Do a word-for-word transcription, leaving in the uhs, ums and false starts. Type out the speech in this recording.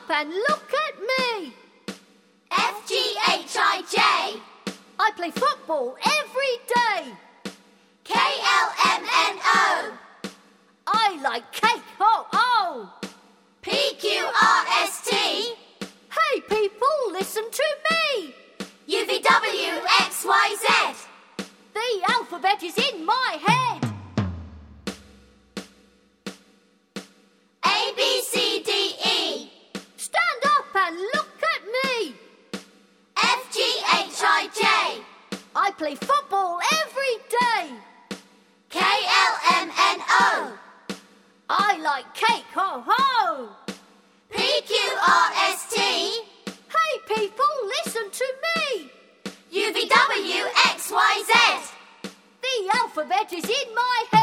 and look at me. F G H I J. I play football every day. K L M N O. I like cake, oh, oh. P Q R S T. Hey, people, listen to me. U V W X Y Z. The alphabet is in my head. A, B, C, D, E. Stand up and look at me. F, G, H, I, J. I play football every day. K, L, M, N, O. I like cake, ho, ho. P, Q, R, S, T. Hey, people, listen to me. U, V, W, X, Y, Z. The alphabet is in my head.